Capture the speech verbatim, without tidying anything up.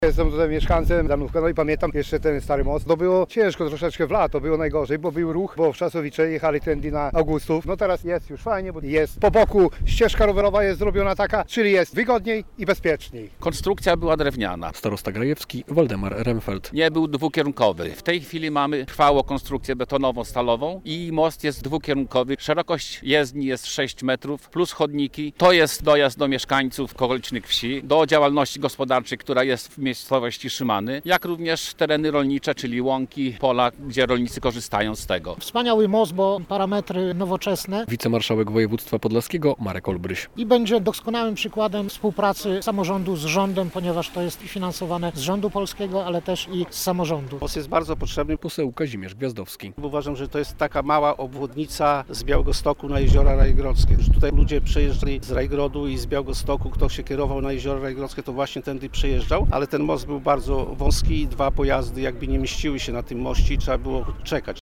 Jestem tutaj mieszkańcem Danówka, no i pamiętam jeszcze ten stary most. To było ciężko troszeczkę w lato, było najgorzej, bo był ruch, bo w Czasowicze jechali tędy na Augustów. No teraz jest już fajnie, bo jest po boku ścieżka rowerowa jest zrobiona taka, czyli jest wygodniej i bezpieczniej. Konstrukcja była drewniana. Starosta Grajewski Waldemar Remfeld. Nie był dwukierunkowy. W tej chwili mamy trwałą konstrukcję betonową-stalową i most jest dwukierunkowy. Szerokość jezdni jest sześć metrów plus chodniki. To jest dojazd do mieszkańców okolicznych wsi, do działalności gospodarczej, która jest w miejscowości Szymany, jak również tereny rolnicze, czyli łąki, pola, gdzie rolnicy korzystają z tego. Wspaniały most, bo parametry nowoczesne. Wicemarszałek województwa podlaskiego Marek Olbryś. I będzie doskonałym przykładem współpracy samorządu z rządem, ponieważ to jest finansowane z rządu polskiego, ale też i z samorządu. Most jest bardzo potrzebny. Poseł Kazimierz Gwiazdowski. Uważam, że to jest taka mała obwodnica z Białegostoku na jeziora Rajgrodzkie. Już tutaj ludzie przejeżdżali z Rajgrodu i z Białegostoku. Kto się kierował na jeziora Rajgrodzkie, to właśnie tędy przejeżdżał, ale ten most był bardzo wąski i dwa pojazdy jakby nie mieściły się na tym moście i trzeba było czekać.